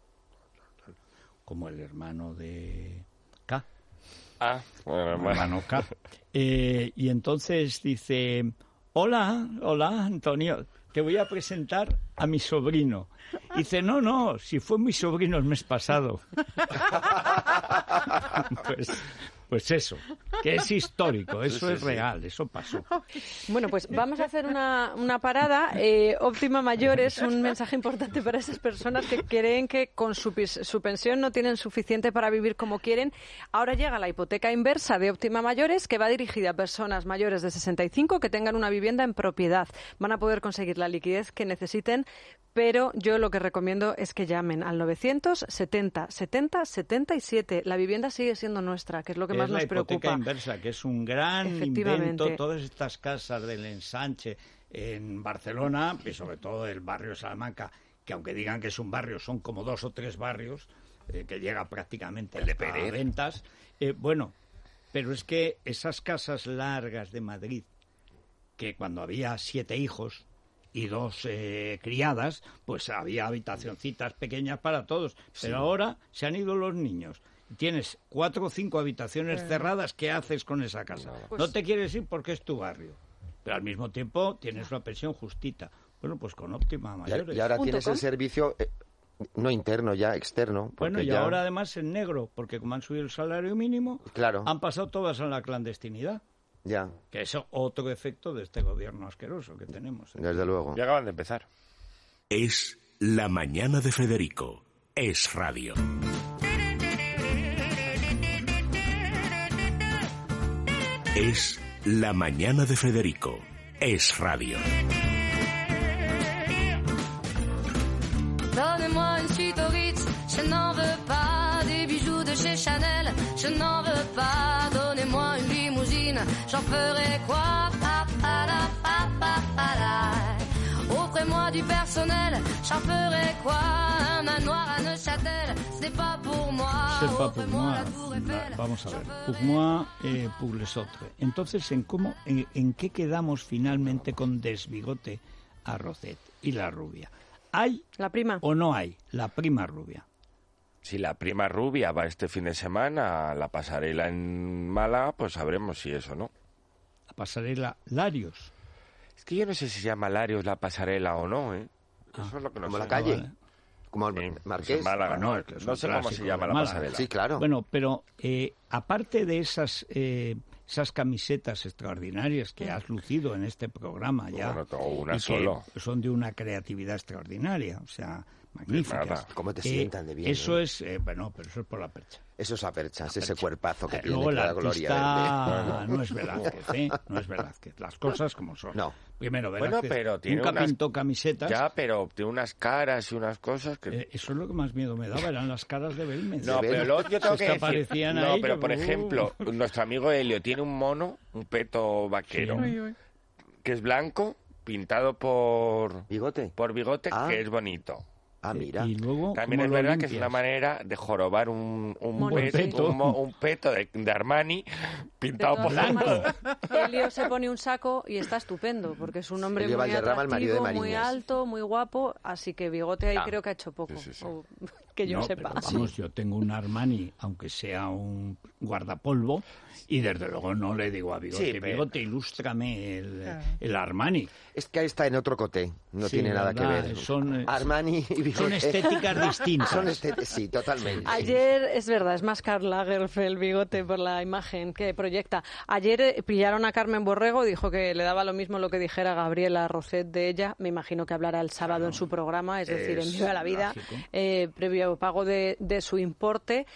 como el hermano de K. Ah, bueno, bueno. hermano K. Eh, y entonces dice, hola, hola, Antonio, te voy a presentar a mi sobrino. Y dice, no, no, si fue mi sobrino el mes pasado. pues, pues eso, que es histórico, eso Sí, sí, es sí. real, eso pasó. Bueno, pues vamos a hacer una, una parada. Eh, Óptima Mayores, un mensaje importante para esas personas que creen que con su, pis- su pensión no tienen suficiente para vivir como quieren. Ahora llega la hipoteca inversa de Óptima Mayores, que va dirigida a personas mayores de sesenta y cinco que tengan una vivienda en propiedad. Van a poder conseguir la liquidez que necesiten, pero yo lo que recomiendo es que llamen al novecientos setenta setenta setenta y siete. La vivienda sigue siendo nuestra, que es lo que más es la nos hipoteca preocupa. inversa, que es un gran Efectivamente. invento. Todas estas casas del ensanche en Barcelona, y sobre todo el barrio de Salamanca, que aunque digan que es un barrio, son como dos o tres barrios, eh, que llega prácticamente El de a Pérez. ventas. Eh, bueno, pero es que esas casas largas de Madrid, que cuando había siete hijos y dos eh, criadas, pues había habitacioncitas pequeñas para todos. Pero ahora se han ido los niños. Tienes cuatro o cinco habitaciones cerradas, ¿qué haces con esa casa? Pues- No te quieres ir porque es tu barrio, pero al mismo tiempo tienes una pensión justita. Bueno, pues con Óptima Y, Mayores. y ahora Punto tienes com. el servicio, eh, no interno ya, externo. Bueno, porque y ya- ahora además en negro, porque como han subido el salario mínimo, Claro, han pasado todas a la clandestinidad, ya, que es otro efecto de este gobierno asqueroso que tenemos. desde luego. Ya acaban de empezar. Es La Mañana de Federico. Es radio. Es La Mañana de Federico. Es radio. Donnez-moi une suite au Ritz, je n'en veux pas. Des bijoux de chez Chanel, je n'en veux pas. Donnez-moi une limousine, j'en ferai quoi? Pa, pa, la, pa, pa, pa, la. Offrez-moi du personnel, j'en ferai quoi? Un manoir à Neuchâtel, ce n'est pas pour moi. C'est pas pour Offrez-moi moi. la Tour Eiffel, Va- Vamos a j'en ver. ferai Pour moi, eh, pour les autres. Entonces, ¿en cómo, en, en qué quedamos finalmente con Desbigote a Rocet y la rubia? ¿Hay La prima. o no hay la prima rubia? Si la prima rubia va este fin de semana a la pasarela en Málaga, pues sabremos si eso no. La pasarela Larios. Es que yo no sé si se llama Larios la pasarela o no, ¿eh? Ah, Eso es lo que no como sé. la calle, vale. como el Sí, pues Marqués. en Málaga. Ah, no, es que es no un sé cómo se clásico llama de la Málaga. pasarela. Sí, claro. Bueno, pero eh, aparte de esas eh, esas camisetas extraordinarias que has lucido en este programa ya, Bueno, tengo una y que solo. son de una creatividad extraordinaria, o sea, magníficas. nada. Cómo te Eh, sientan de bien, Eso ¿eh? es, eh, bueno, pero eso es por la percha. Eso es aperchas, ese percha. cuerpazo que Eh, tiene, Luego que el da gloria artista verde. no es Velázquez, ¿eh? No es Velázquez. Las cosas como son. No. Primero, Bueno, Velázquez pero tiene nunca unas- pintó camisetas. Ya, pero tiene unas caras y unas cosas que... Eh, eso es lo que más miedo me daba, eran las caras de Belmez. No, de pero ver- luego yo tengo Es que que decir... aparecían No, ahí, pero yo, por uh. ejemplo, nuestro amigo Helio tiene un mono, un peto vaquero, Sí. Uy, uy. que es blanco, pintado por, ¿Bigote? por bigote, Ah. que es bonito. Ah, mira. Y luego, También ¿cómo es lo verdad que es limpias? una manera de jorobar un, un, Mono. peto, Peto. un, mo- un peto de, de Armani De pintado todas por blanco. formas, Elio se pone un saco y está estupendo, porque es un hombre Elio muy Valderrama, el marido de atractivo, muy Mariñas. alto, muy guapo, así que bigote ahí Ah. creo que ha hecho poco, Sí, sí, sí. o que yo No, sepa. pero vamos, yo tengo un Armani, aunque sea un guardapolvo, y desde luego no le digo a Bigote, Sí, pero- Bigote, ilústrame el, Claro. el Armani. Es que ahí está en otro coté, no Sí, tiene nada que verdad, ver. son, eh, Armani y Bigote. Son estéticas distintas. Son estéticas, sí, totalmente. Ayer, es verdad, es más Karl Lagerfeld bigote por la imagen que proyecta. Ayer eh, pillaron a Carmen Borrego, dijo que le daba lo mismo lo que dijera Gabriela Roset de ella. Me imagino que hablará el sábado en su programa, es decir, en Es Viva la Vida, lógico. eh, previo pago de, de su importe.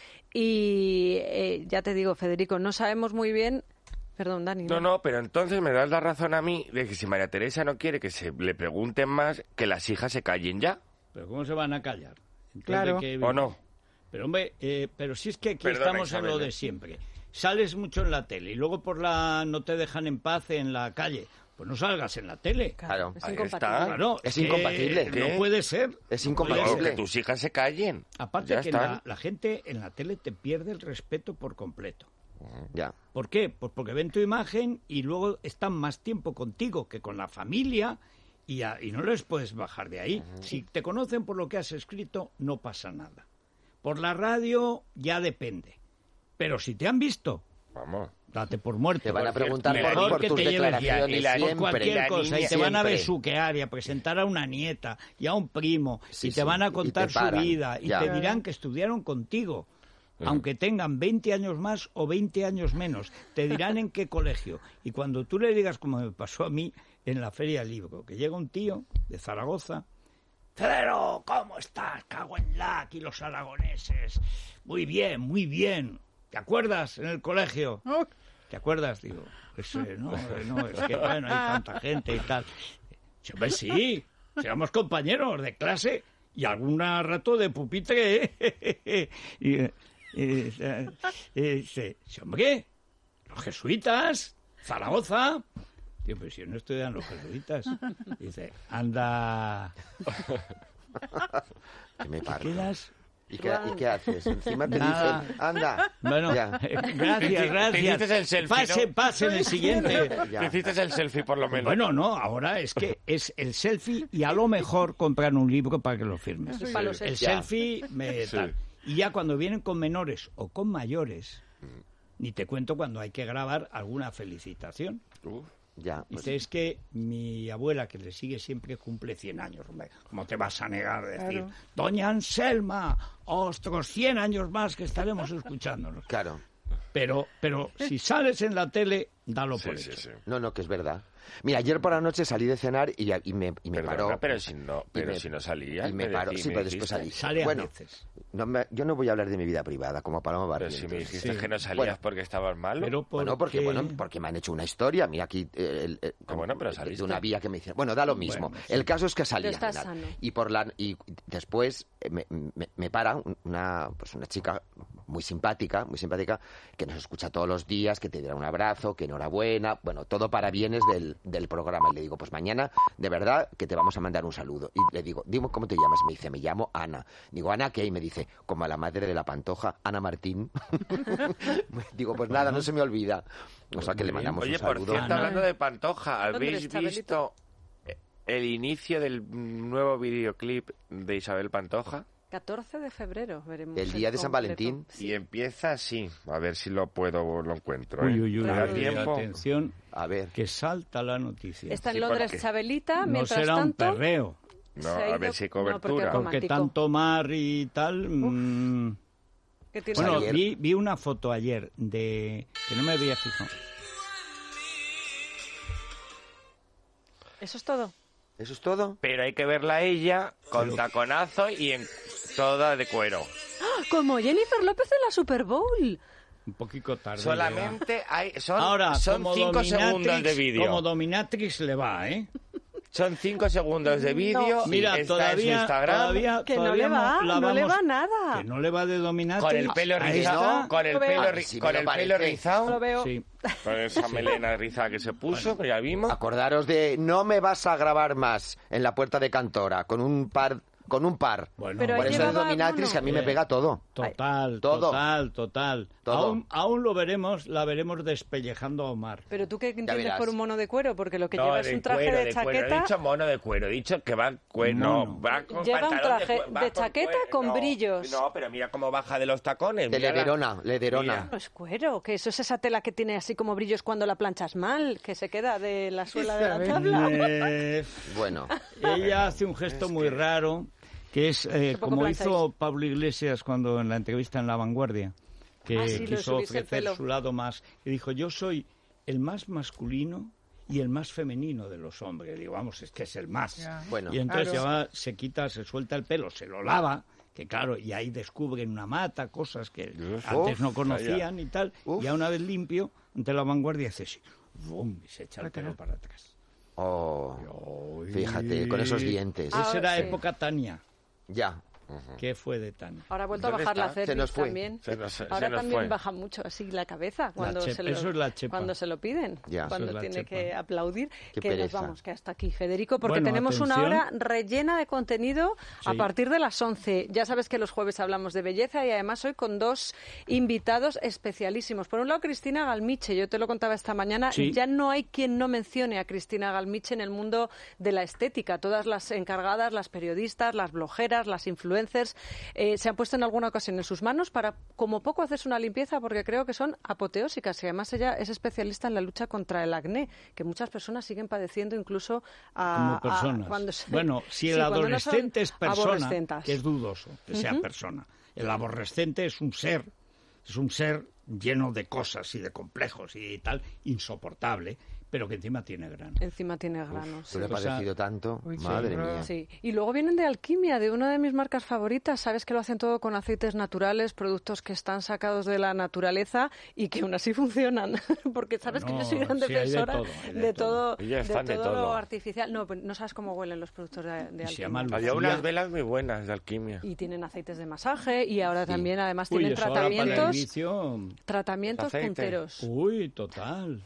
Y eh, ya te digo, Federico, no sabemos muy bien... Perdón, Dani. No, no, pero entonces me das la razón a mí de que si María Teresa no quiere que se le pregunten más, que las hijas se callen ya, Pero ¿cómo se van a callar? Entonces, Claro. ¿de qué- ¿o no? Pero hombre, eh, pero si es que aquí Perdona, estamos en Isabel, lo ¿eh? de siempre. Sales mucho en la tele y luego por la no te dejan en paz en la calle. Pues no salgas en la tele. Claro. Es Ahí incompatible. está. Claro, Es que incompatible. ¿Qué? No puede ser. Es No puede incompatible. No, ser. que tus hijas se callen. Aparte Ya que están. la, la gente en la tele te pierde el respeto por completo. Ya. ¿Por qué? Pues porque ven tu imagen y luego están más tiempo contigo que con la familia y, a- y no les puedes bajar de ahí. Si te conocen por lo que has escrito, no pasa nada. Por la radio ya depende. Pero si te han visto, Vamos. date por muerto. Te van a Por preguntar cierto, por, mejor por que tus te lleves declaraciones y la- por siempre. cualquier la cosa y niña te van a siempre. besuquear y a presentar a una nieta y a un primo Sí, y te sí, van a y contar te su paran, vida y ya. te dirán que estudiaron contigo. aunque tengan veinte años más o veinte años menos. Te dirán en qué colegio. Y cuando tú le digas, como me pasó a mí en la Feria del Libro, que llega un tío de Zaragoza: Federo, ¿cómo estás? Cago en la, aquí los aragoneses. Muy bien, muy bien. ¿Te acuerdas en el colegio? ¿Te acuerdas? Digo, pues eh, no, eh, no, es que bueno, hay tanta gente y tal. Yo, pues sí, éramos compañeros de clase y algún rato de pupitre. ¿eh? y, y, y, y dice, hombre, los jesuitas, Zaragoza. Digo, pues si no estudian los jesuitas. Dice, anda. Que me parto. ¿Te quedas? ¿Y qué, ¿Y qué haces? Encima te Nada. dicen, anda. Bueno, Ya. gracias, gracias. Te hiciste el selfie, Pase, ¿no? pase en el siguiente. Ya. Te hiciste el selfie, por lo menos. Bueno, no, ahora es que es el selfie y a lo mejor compran un libro para que lo firmes. Sí. Para los El selfies. selfie, me, Sí. tal. Y ya cuando vienen con menores o con mayores, ni te cuento cuando hay que grabar alguna felicitación. Uf. Ya, pues, Dice, es que mi abuela, que le sigue siempre, cumple cien años. Hombre, ¿cómo te vas a negar a decir, Claro. Doña Anselma, otros cien años más que estaremos escuchándonos? claro. Pero, pero si sales en la tele, dalo Sí, por sí, hecho. sí. No, no, que es verdad. Mira, ayer por la noche salí de cenar y, y me, y me Perdona, paró. pero si no, y pero me- si no salías, Y me me paró. decí- Sí, me pero después dijiste. salí. Sale a bueno, veces. no me- yo no voy a hablar de mi vida privada, como Paloma Pero Barrientos. si me dijiste Sí. que no salías Bueno. porque estabas malo. Pero Bueno, porque, porque- bueno, porque me han hecho una historia. Mira aquí, eh, el- el- Ah, bueno, pero de- saliste. de una vía que me hicieron. Bueno, da lo mismo. Bueno, sí. El caso es que salí Pero a estás cenar. sano. Y por la y después eh, me, me- me para una pues una chica muy simpática, muy simpática, que nos escucha todos los días, que te diera un abrazo, que enhorabuena, bueno, todo para bienes del, del programa. Y le digo, pues mañana, de verdad, que te vamos a mandar un saludo. Y le digo, dime cómo te llamas. Me dice, me llamo Ana. Digo, ¿Ana qué? Y me dice, como a la madre de la Pantoja, Ana Martín. Digo, pues nada, no se me olvida. O sea, que le mandamos Oye, un por saludo. cierto, Ana. hablando de Pantoja, ¿Dónde ¿habéis está visto el inicio del nuevo videoclip de Isabel Pantoja? catorce de febrero veremos. El día de San completo. Valentín. Y empieza así. A ver si lo puedo, lo encuentro. ¿eh? Uy, uy, uy, ¿Me da uy, tiempo? atención, A ver. que salta la noticia. Está en Sí, Londres porque- Chabelita, No mientras será un tanto... perreo, No, se ha a ido- ver si hay no, porque cobertura. es porque romántico. tanto mar y tal... mm, que tiene- Bueno, ayer- vi, vi una foto ayer de... que no me había fijado. Eso es todo. ¿Eso es todo? Pero hay que verla a ella con taconazo y en toda de cuero. ¡Ah! Como Jennifer López en la Super Bowl. Un poquito tarde. Solamente hay, son, llega. Ahora, son como cinco segundos de dominatrix, vídeo. como dominatrix le va, ¿eh? Son cinco segundos de vídeo. y Mira, está en su todavía, Instagram. todavía, Que no todavía le va, la no le vamos- va nada. Que no le va de dominatrix. Con el pelo Ahí rizado, está. con el Lo veo. pelo, Ah, ri- sí me con lo el pelo parece. Lo rizado, veo. Sí. con esa melena rizada que se puso, que ya vimos. Acordaros de no me vas a grabar más en la puerta de Cantora con un par con un par. Bueno, Pero Por ahí eso es llevaba dominatrix alguno. que a mí me Eh, pega todo. Total, Todo. total, total. Todo. Aún, aún lo veremos, la veremos despellejando a Omar. Pero tú qué entiendes verás. por un mono de cuero, porque lo que No, lleva es de un traje cuero, de, de cuero. He chaqueta. dicho mono de cuero, he dicho que va cuero, Mono. no, va con Lleva un pantalón traje cue- va de con chaqueta cuero, con no, brillos. No, pero mira cómo baja de los tacones. De mira la- lederona, lederona. No es cuero, que eso es esa tela que tiene así como brillos cuando la planchas mal, que se queda de la suela de la Isabel. tabla. Eh, Bueno, ella hace un gesto muy raro, que es eh, Qué poco como plancháis. hizo Pablo Iglesias cuando en la entrevista en La Vanguardia, que Ah, sí, lo de quiso subirse el ofrecer pelo. su lado más, y dijo, yo soy el más masculino y el más femenino de los hombres. Y digo, vamos, es que es el más. Ya. bueno. Y entonces Claro. ya va, se quita, se suelta el pelo, se lo lava, que claro, y ahí descubren una mata, cosas que Uf, antes no uf, conocían y tal, Uf. y a una vez limpio, ante La Vanguardia hace así, ¡bum! Y se echa el pelo para atrás. Oh, Ay. fíjate, con esos dientes. Ah, Esa era sí. época Tania. Ya. ¿Qué fue de Tania? Ahora ha vuelto a ¿Dónde bajar la está? Se cervix nos fue. también. Se nos- se Ahora nos también fue. baja mucho así la cabeza cuando, chepa, se, lo, eso es la chepa. cuando se lo piden. Ya. Cuando Eso es la tiene chepa. que aplaudir. Qué que nos pereza. vamos, que hasta aquí, Federico, porque Bueno, tenemos una atención. hora rellena de contenido a Sí. partir de las once. Ya sabes que los jueves hablamos de belleza y además hoy con dos invitados especialísimos. Por un lado, Cristina Galmiche. Yo te lo contaba esta mañana. Sí. Ya no hay quien no mencione a Cristina Galmiche en el mundo de la estética. Todas las encargadas, las periodistas, las blogueras, las influencers, eh, se han puesto en alguna ocasión en sus manos para, como poco, hacerse una limpieza porque creo que son apoteósicas. Y además ella es especialista en la lucha contra el acné, que muchas personas siguen padeciendo incluso a, Como a- personas. cuando se- Bueno, si Sí, el cuando no son adolescente es persona, aborrescentas. que es dudoso que sea persona. El aborrescente es un ser Es un ser lleno de cosas y de complejos y tal, insoportable, pero que encima tiene grano. Encima tiene granos. Se le ha O sea, parecido tanto. Uy, sí, Madre bro. mía. Sí, y luego vienen de Alquimia, de una de mis marcas favoritas. Sabes que lo hacen todo con aceites naturales, productos que están sacados de la naturaleza y que aún así funcionan. Porque sabes Bueno, que yo soy gran sí, hay de defensora todo, hay de de todo. todo, Ellos de están de todo todo. lo artificial. No, pues no sabes cómo huelen los productos de, de Y se Alquimia. llama Había Lucía. unas velas muy buenas de alquimia. Y tienen aceites de masaje y ahora también además Uy, tienen eso ahora para el tratamientos, vicio, tratamientos Aceite. punteros. uy, total.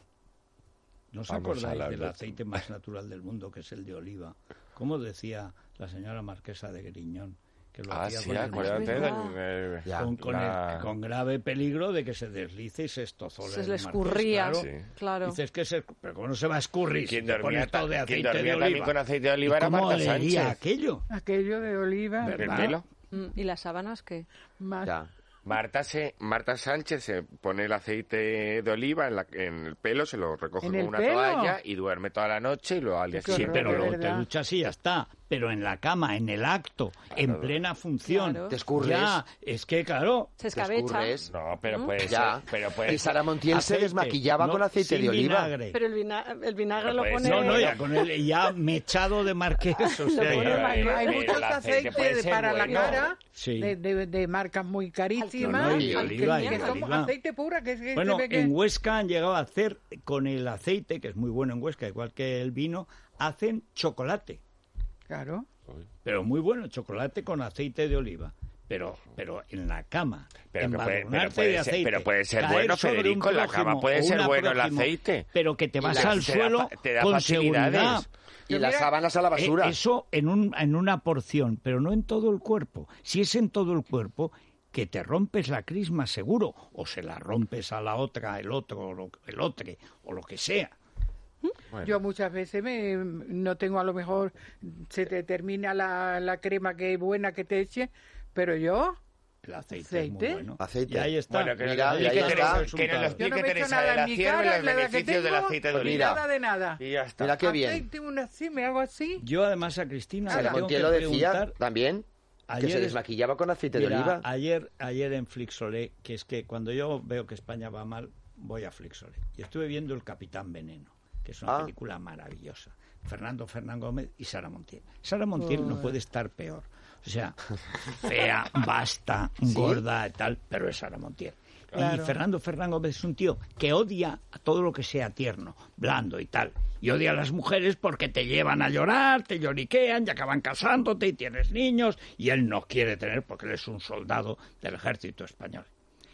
¿No os Vamos a acordáis hablar del de- aceite más natural del mundo, que es el de oliva? Como decía la señora marquesa de Griñón, que lo Ah, hacía sí, con, el acuérdate Es verdad. del... eh, Ya. con, con la- el- con grave peligro de que se deslice y se estozole Se el le marqués, escurría, claro. Sí. claro. Dices que se... Pero ¿cómo no se va a escurrir? Quien si te dormía, pones todo de ta- aceite quien dormía de también oliva. con aceite de oliva ¿Y era cómo Marta olería Sánchez. aquello? Aquello de oliva, ¿El ¿Verdad? pelo? Mm, ¿Y las sábanas qué? más. Ya. Marta, se, Marta Sánchez se pone el aceite de oliva en, la- en el pelo, se lo recoge ¿En con el una pelo? toalla y duerme toda la noche y luego al día Qué Sí, siguiente... horror, pero de luego te verdad. duchas y ya está. Pero en la cama, en el acto, en plena función. Claro. Te escurres. Ya, es que claro, Se Te escabecha. escurres. No, pero puede Ya. ser... Pero puede Y Sara Montiel se aceite, desmaquillaba no, con aceite sin de oliva. vinagre. Pero el, vina- el vinagre No lo puede pone... ser. No, no, ya con el ya mechado de marqués, o sea, pone ya- mal. Pero- Hay pero muchos el aceite puede aceites de- ser para bueno. la cara Sí. de, de- de marcas muy carísimas. No, no, y que- oliva, que, y son oliva. aceite pura. Que, que Bueno, se ve que... en Huesca han llegado a hacer con el aceite, que es muy bueno en Huesca, igual que el vino, hacen chocolate. Claro. Pero muy bueno, chocolate con aceite de oliva. Pero, pero en la cama, Pero que puede- pero embadurnarte puede de ser- aceite, pero puede ser caer bueno, sobre un Federico, en la cama prójimo puede o ser una bueno el prójimo, aceite. pero que te Y vas la- al te da suelo fa- te da con facilidades. seguridad. Y Yo las mira- sábanas a la basura. Eh, Eso en, un, en una porción, pero no en todo el cuerpo. Si es en todo el cuerpo, que te rompes la crisma seguro, o se la rompes a la otra, el otro, o lo- el otro, o lo que sea. Bueno. Yo muchas veces me, no tengo, a lo mejor se te termina la, la crema que es buena que te eche, pero yo, El aceite, ¿Aceite? es muy bueno. Aceite. Y ahí está. Bueno, que, Mira, nos y ahí explique está. Teresa- que nos lo yo explique no me echo Teresa nada de la en mi Cierva y cara, los la edad que beneficios del tengo, aceite de Pues oliva. nada de nada. Y ya está. Mira qué bien. Aceite, una así, me hago así. Yo además a Cristina le Sara tengo Montiel que lo decía preguntar... también, que Ayer se es- desmaquillaba con aceite de Mira, oliva. Ayer, ayer en Flixolé, que es que cuando yo veo que España va mal, voy a Flixolé. Y estuve viendo El Capitán Veneno, que es una Ah. película maravillosa. Fernando Fernán Gómez y Sara Montiel. Sara Montiel no puede estar peor. O sea, fea, basta, gorda y tal, pero es Sara Montiel. Claro. Y Fernando Fernán Gómez es un tío que odia a todo lo que sea tierno, blando y tal. Y odia a las mujeres porque te llevan a llorar, te lloriquean y acaban casándote y tienes niños. Y él no quiere tener porque él es un soldado del ejército español.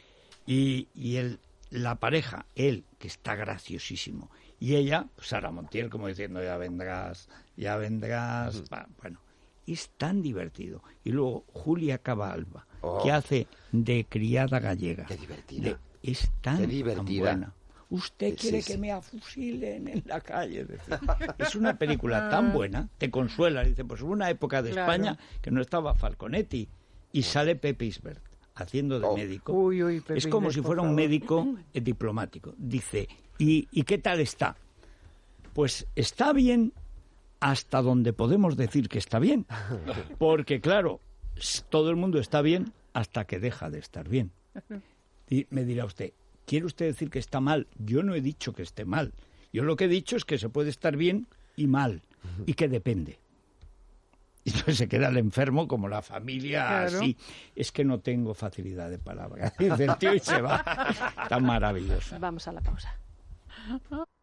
Y, y él, la pareja, él, que está graciosísimo. Y ella, Sara Montiel, como diciendo, ya vendrás, ya vendrás. Va, bueno, es tan divertido. Y luego Julia Cabalba, Oh. que hace de criada gallega. Qué divertida. De- es tan, Qué tan divertida. buena. Usted Sí, quiere sí. que me afusilen en la calle. Dice. Es una película tan buena, te consuela. Dice, pues hubo una época de Claro. España que no estaba Falconetti y sale Pepe Isbert haciendo de Oh. médico. Uy, uy, Pepe es como Isbert, si por fuera un favor. médico eh, diplomático. Dice, ¿y, ¿y qué tal está? Pues está bien hasta donde podemos decir que está bien. Porque, claro, s- todo el mundo está bien hasta que deja de estar bien. Y me dirá usted, ¿quiere usted decir que está mal? Yo no he dicho que esté mal. Yo lo que he dicho es que se puede estar bien y mal, y que depende. Y entonces se queda el enfermo como la familia Claro. así. Es que no tengo facilidad de palabra. Dice el tío y se va. Está maravilloso. Vamos a la pausa.